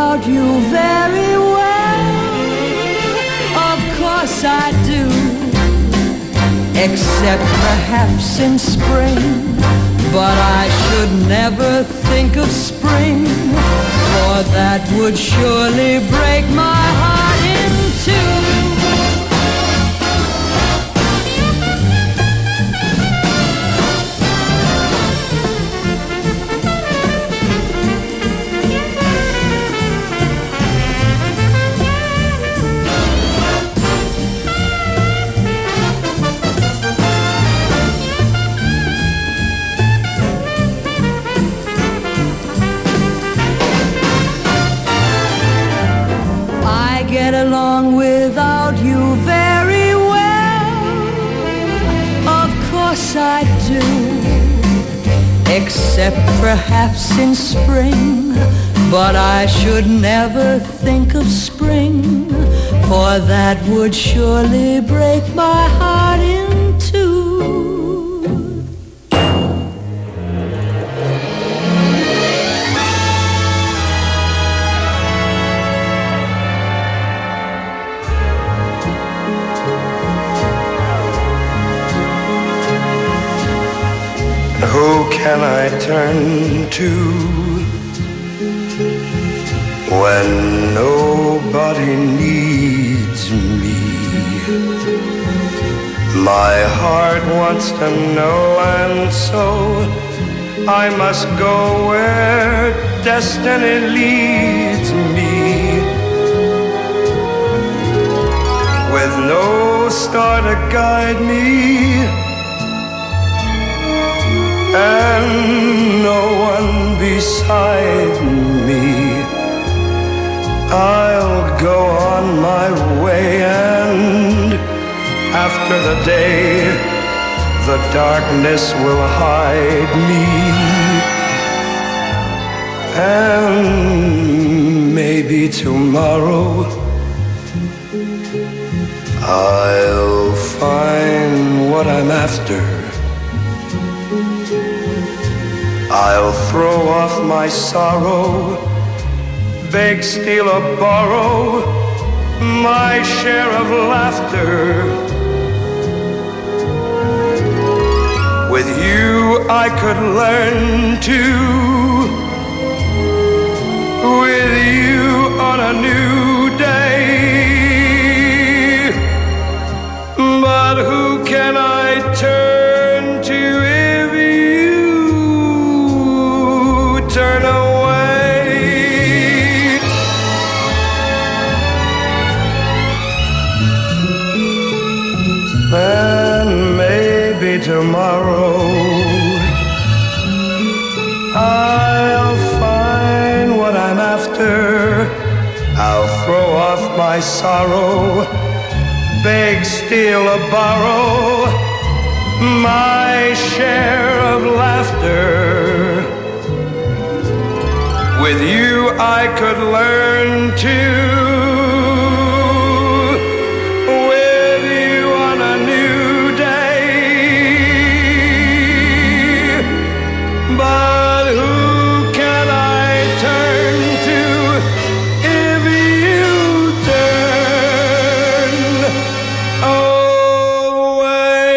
without you very well. Of course I do, except perhaps in spring. But I should never think of spring, for that would surely break my heart in two. Get along without you very well. Of course I do, except perhaps in spring. But I should never think of spring, for that would surely break my heart in two. Who can I turn to when nobody needs me? My heart wants to know, and so I must go where destiny leads me. With no star to guide me, and no one beside me, I'll go on my way, and after the day, the darkness will hide me, and maybe tomorrow I'll find what I'm after. I'll throw off my sorrow, beg, steal, or borrow my share of laughter. With you I could learn to, with you on a new day. But who can I turn to if you turn away? And maybe tomorrow I'll find what I'm after. I'll throw off my sorrow, beg, steal, or borrow my share of laughter. With you I could learn to, with you on a new day. But who can I turn to if you turn away?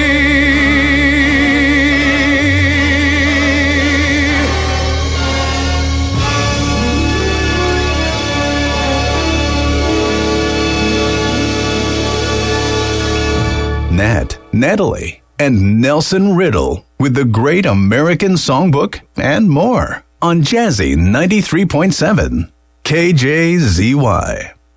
Nat, Natalie, and Nelson Riddle with the Great American Songbook and more on Jazzy 93.7 KJZY.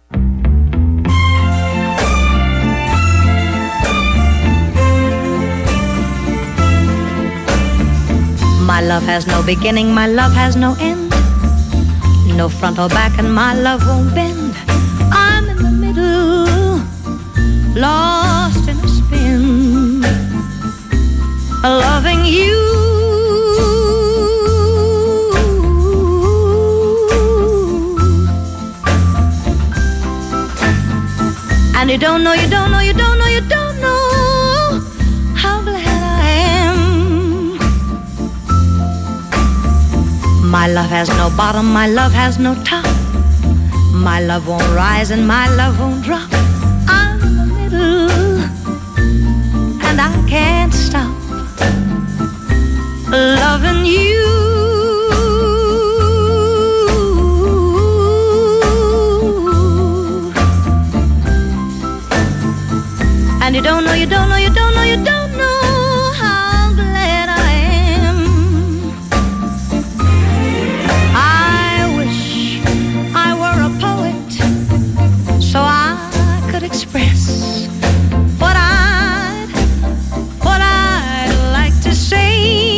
My love has no beginning, my love has no end. No front or back, and my love won't bend. I'm in the middle, lost in a spin, loving you. And you don't know, you don't know, you don't know, you don't know how glad I am. My love has no bottom, my love has no top. My love won't rise and my love won't drop. I'm in the middle, and I can't stop loving you. And you don't know, you don't know, you don't know, you don't know how glad I am. I wish I were a poet so I could express what I'd like to say.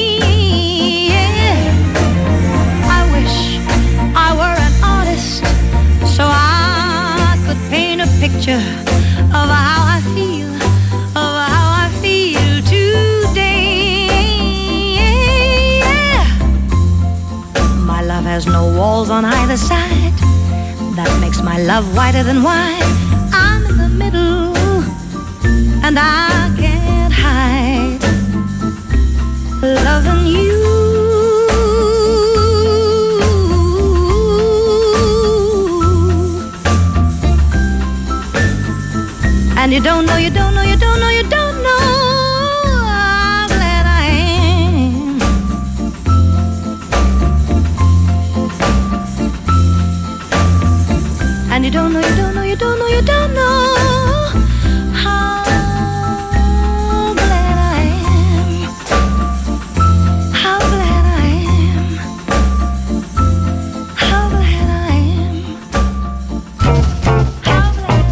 Yeah. I wish I were an artist so I could paint a picture of how I feel. There's no walls on either side. That makes my love whiter than wine. I'm in the middle, and I can't hide loving you. And you don't know, you don't know, you don't know, you don't know how glad I am. And you don't know, you don't know, you don't know, you don't know how glad I am. How glad I am. How glad I am. How glad I am.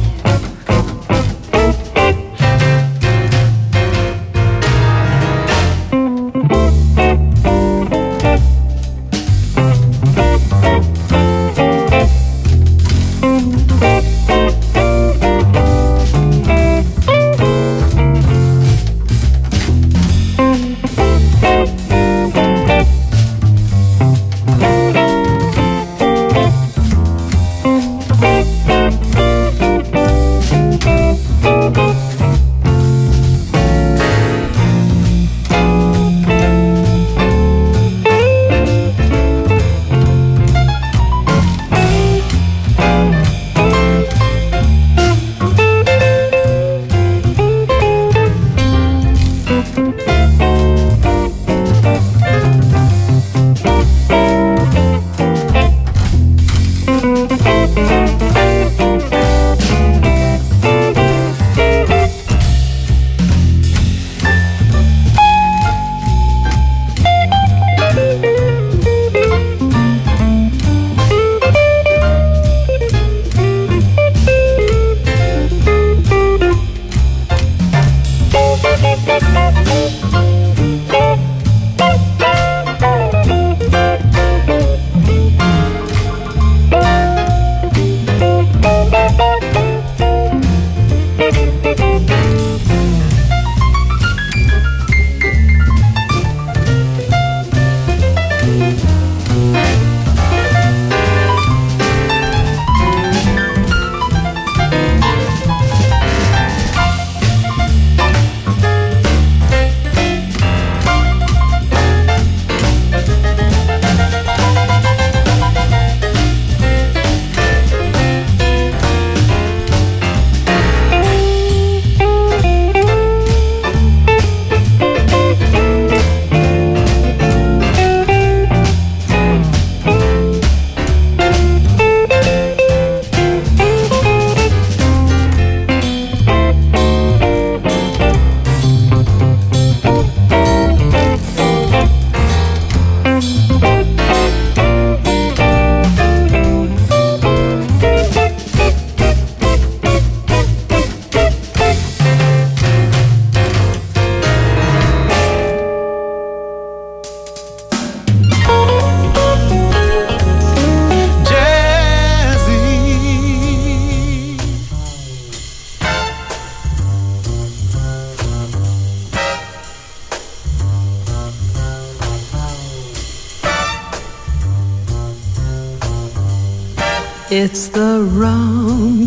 It's the wrong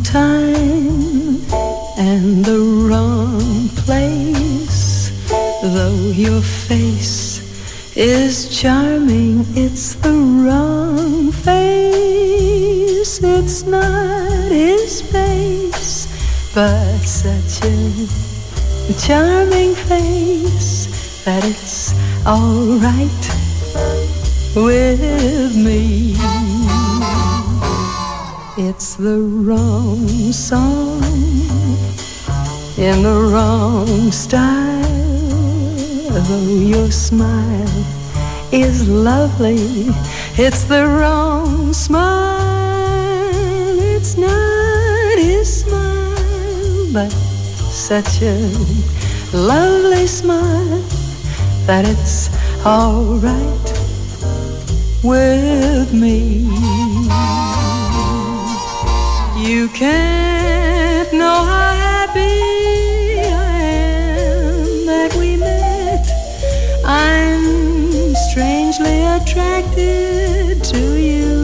time and the wrong place. Though your face is charming, it's the wrong face it's not his face, but such a charming face that it's all right with me. It's the wrong song in the wrong style, though your smile is lovely. It's the wrong smile. It's not his smile, but such a lovely smile that it's all right with me. You can't know how happy I am that we met. I'm strangely attracted to you.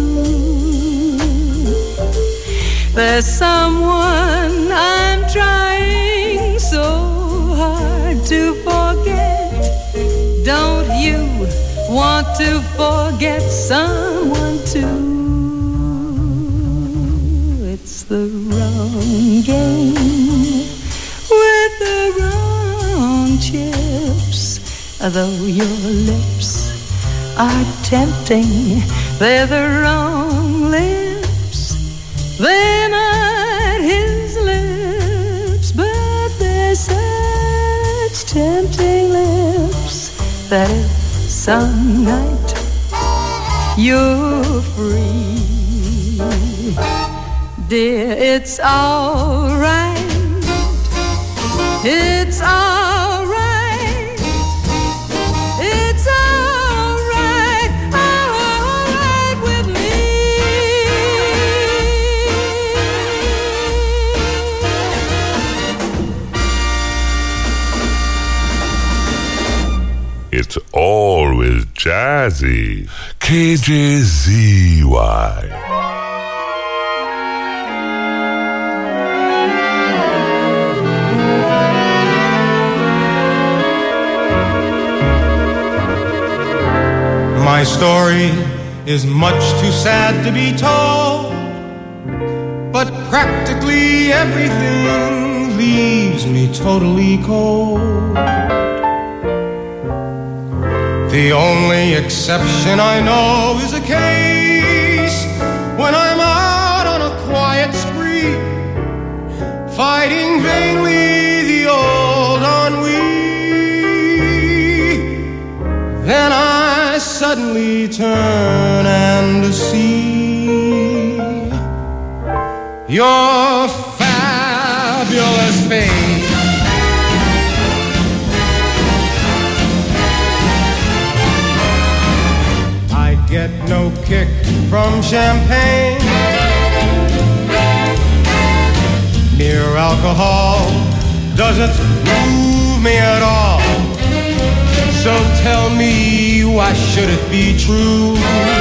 There's someone I'm trying so hard to forget. Don't you want to forget someone too? It's the wrong game with the wrong chips, though your lips are tempting. They're the wrong lips. They're not his lips, but they're such tempting lips that if some night you're free, dear, it's all right. It's all right. It's all right with me. It's always jazzy. KJZY. My story is much too sad to be told, but practically everything leaves me totally cold. The only exception I know is a case when I'm out on a quiet spree, fighting vainly the old ennui. Then I suddenly turn and see your fabulous face. I get no kick from champagne. Mere alcohol doesn't move me at all. So tell me, why should it be true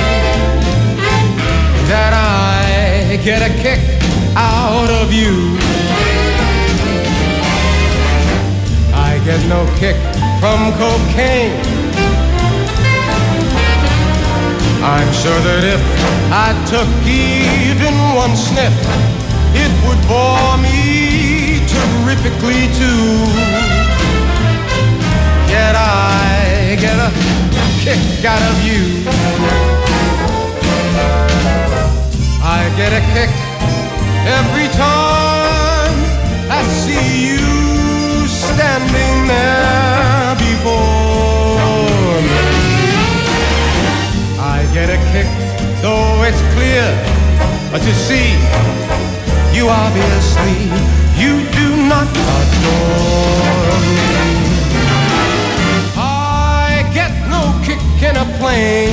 that I get a kick out of you? I get no kick from cocaine. I'm sure that if I took even one sniff, it would bore me terrifically too. Yet I get a kick out of you. I get a kick every time I see you standing there before me. I get a kick, though it's clear to see you obviously, you do not adore me. In a plane,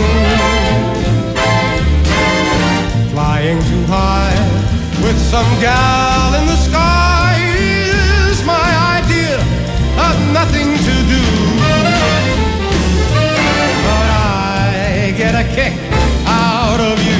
flying too high with some gal in the sky is my idea of nothing to do. But I get a kick out of you.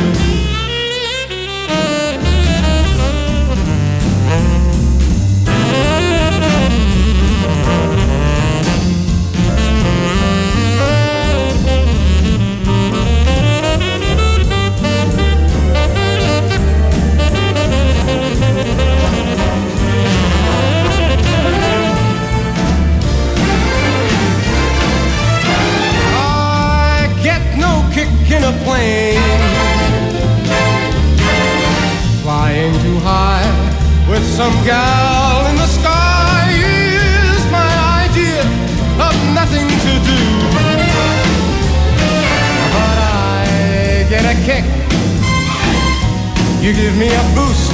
You give me a boost,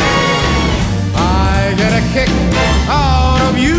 I get a kick out of you.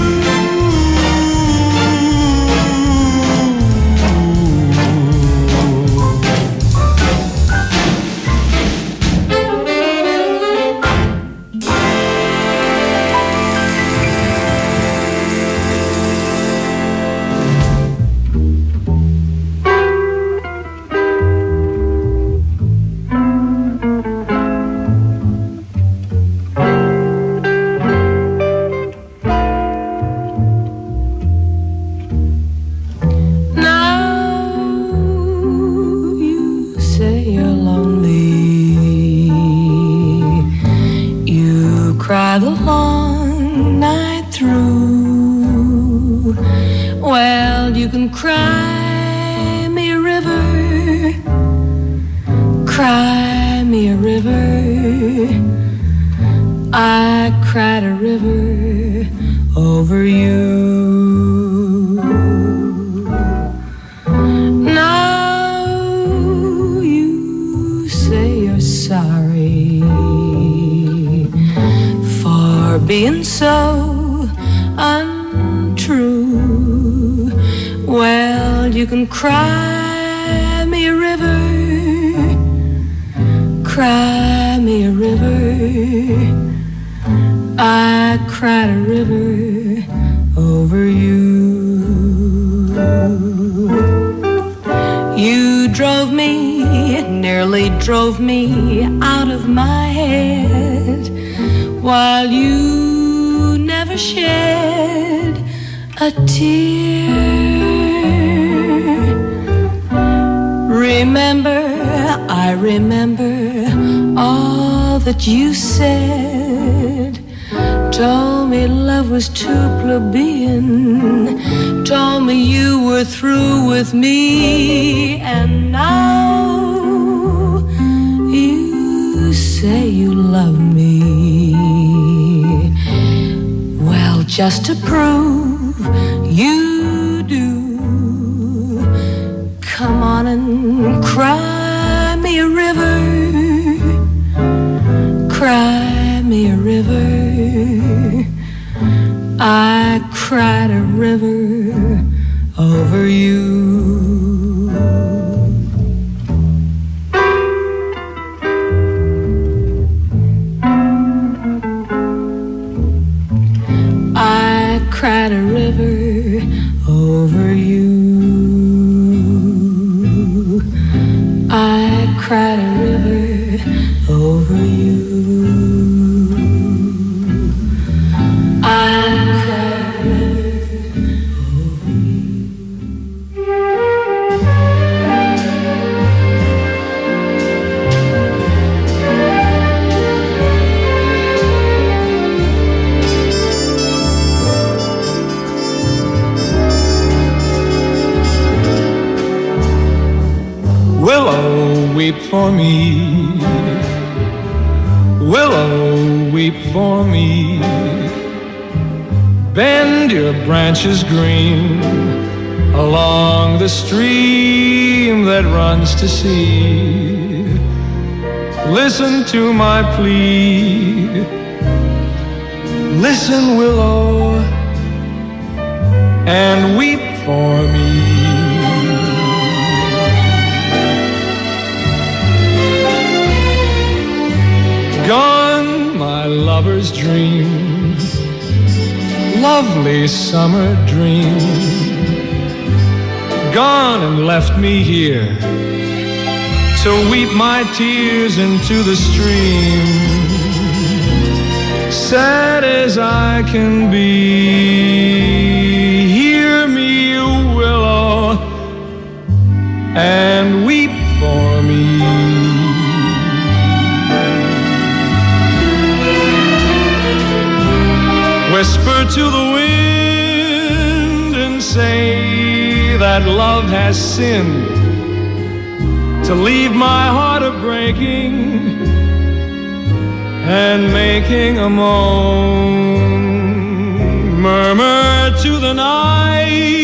Cry the long night through. Well, you can cry me a river, cry me a river. I cried a river over you. Now you say you're sorry for being so untrue. Well, you can cry me a river, cry me a river. I cried a river over you. You drove me, nearly drove me out of my head, while you never shed a tear. Remember, I remember all that you said. Told me love was too plebeian, told me you were through with me. And now you say you love me. Well, just to prove you do, come on and cry me a river, cry me a river. I cried a river over you. I cried a river over you. I cried a river over you. Willow, weep for me. Willow, weep for me. Bend your branches green along the stream that runs to sea. Listen to my plea. Listen, willow, and weep for me. Gone, my lover's dream, lovely summer dream. Gone and left me here to weep my tears into the stream. Sad as I can be, hear me, willow, and weep for me. Whisper to the wind and say that love has sinned to leave my heart a-breaking and making a moan. Murmur to the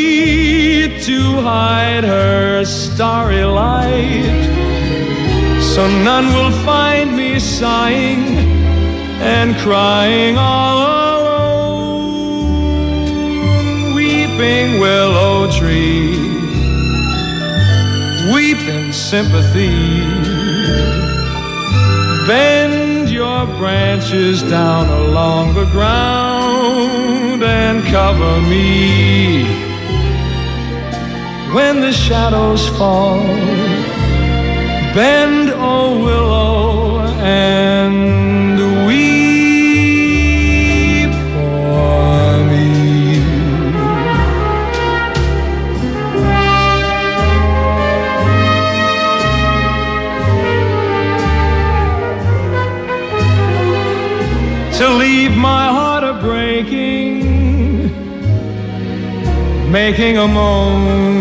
night to hide her starry light. so none will find me sighing and crying all alone. Weeping willow tree, weep in sympathy, bend your branches down along the ground and cover me. When the shadows fall, bend, oh willow, and weep for me. To leave my heart a-breaking, making a moan.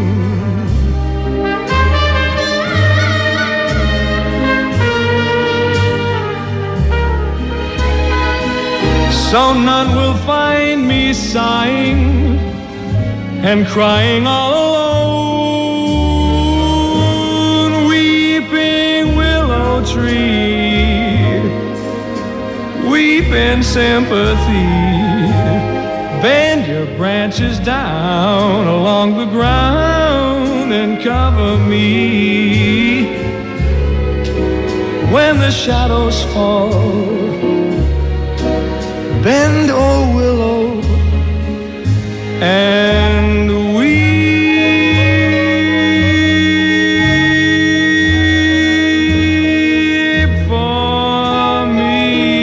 So none will find me sighing and crying all alone. Weeping willow tree, weep in sympathy, bend your branches down along the ground and cover me. When the shadows fall, bend, oh willow, and weep for me.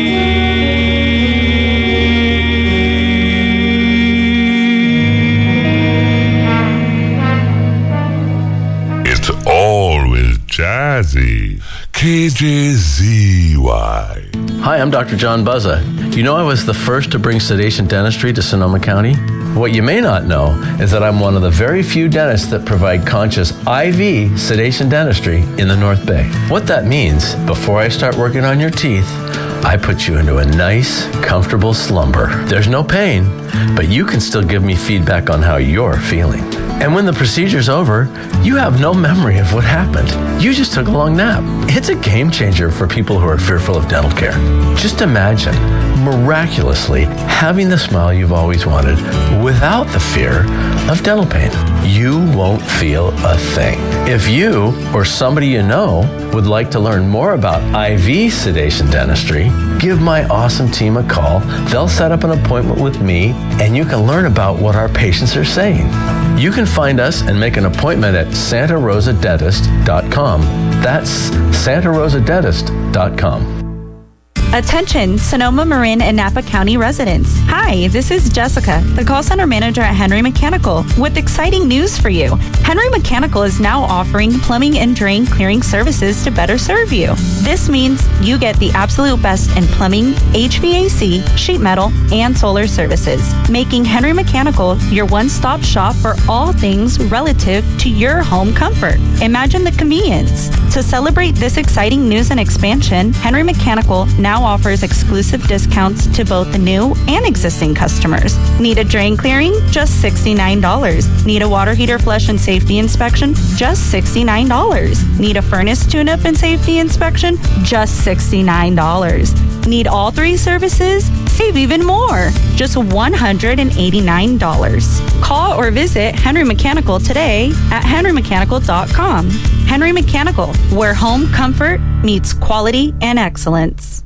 It's always jazzy. KJZY. Hi, I'm Dr. John Buzza. You know I was the first to bring sedation dentistry to Sonoma County? What you may not know is that I'm one of the very few dentists that provide conscious IV sedation dentistry in the North Bay. What that means, before I start working on your teeth, I put you into a nice, comfortable slumber. There's no pain, but you can still give me feedback on how you're feeling. And when the procedure's over, you have no memory of what happened. You just took a long nap. It's a game changer for people who are fearful of dental care. Just imagine, miraculously, having the smile you've always wanted without the fear of dental pain. You won't feel a thing. If you or somebody you know would like to learn more about IV sedation dentistry, give my awesome team a call. They'll set up an appointment with me, and you can learn about what our patients are saying. You can find us and make an appointment at santarosadentist.com. That's santarosadentist.com. Attention, Sonoma, Marin, and Napa County residents. Hi, this is Jessica, the call center manager at Henry Mechanical, with exciting news for you. Henry Mechanical is now offering plumbing and drain clearing services to better serve you. This means you get the absolute best in plumbing, HVAC, sheet metal, and solar services, making Henry Mechanical your one-stop shop for all things relative to your home comfort. Imagine the convenience. To celebrate this exciting news and expansion, Henry Mechanical now offers exclusive discounts to both the new and existing customers. Need a drain clearing? Just $69. Need a water heater flush and safety inspection? Just $69. Need a furnace tune-up and safety inspection? Just $69. Need all three services? Save even more. Just $189. Call or visit Henry Mechanical today at henrymechanical.com. Henry Mechanical, where home comfort meets quality and excellence.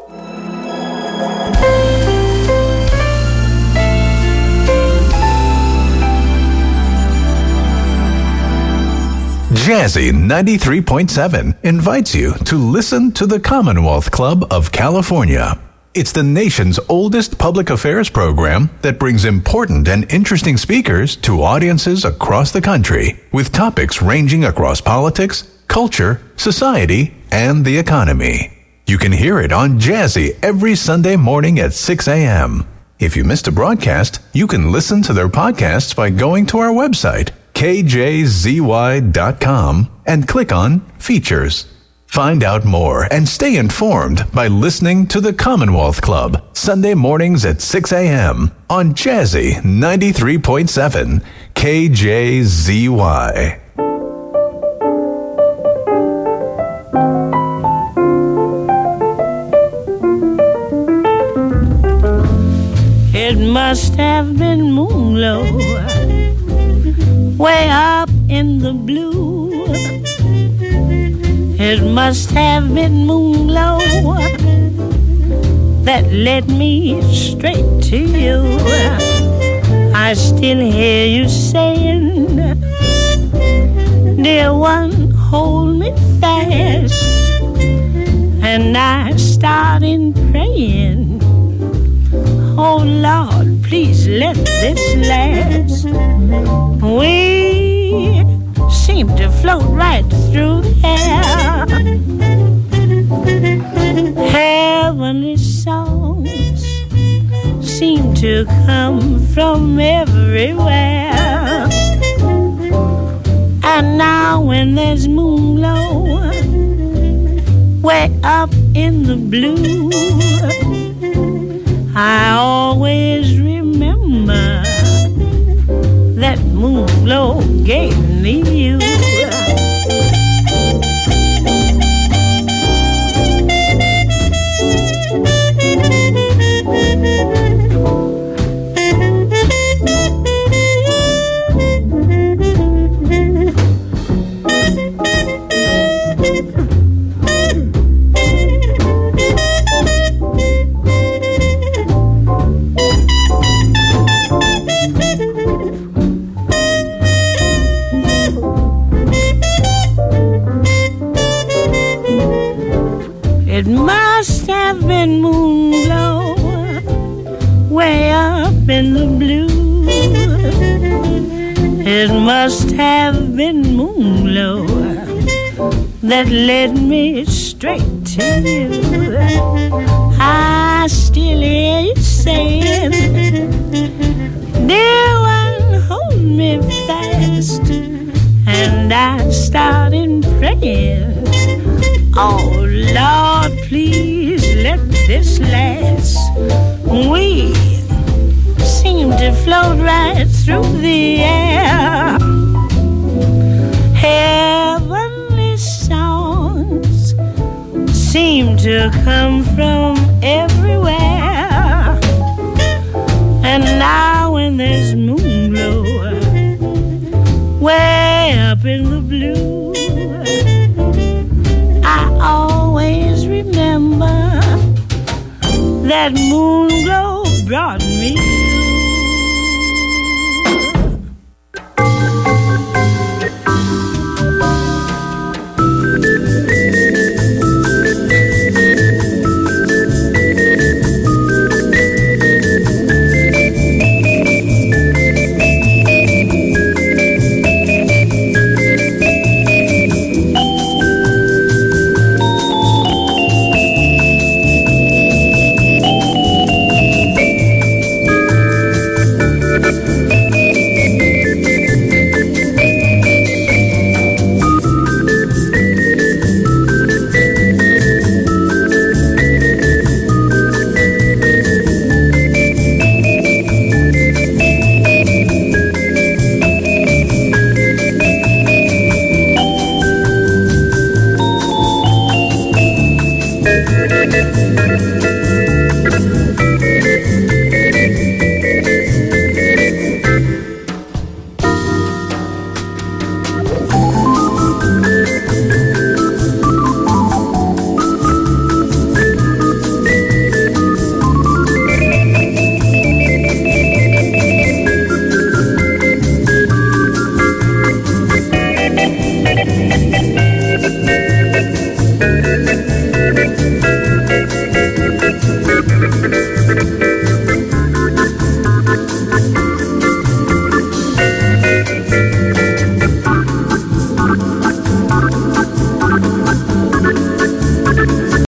Jazzy 93.7 invites you to listen to the Commonwealth Club of California. It's the nation's oldest public affairs program that brings important and interesting speakers to audiences across the country with topics ranging across politics, culture, society, and the economy. You can hear it on Jazzy every Sunday morning at 6 a.m. If you missed a broadcast, you can listen to their podcasts by going to our website, kjzy.com, and click on Features. Find out more and stay informed by listening to the Commonwealth Club, Sunday mornings at 6 a.m. on Jazzy 93.7 KJZY. must have been Moonglow, way up in the blue. It must have been Moonglow that led me straight to you. I still hear you saying, dear one, hold me fast. And I started praying, oh Lord, please let this last. We seem to float right through the air. Heavenly songs seem to come from everywhere. And now when there's Moonglow way up in the blue, I always remember that Moonglow gave me you. It must have been Moonglow way up in the blue. It must have been Moonglow that led me straight to you. I still hear you saying, dear one, hold me fast. And I started praying, oh Lord, please let this last. We seem to float right through the air. Heavenly songs seem to come from everywhere. And now when there's Moonglow way up in the blue, I always remember that Moonglow brought me you.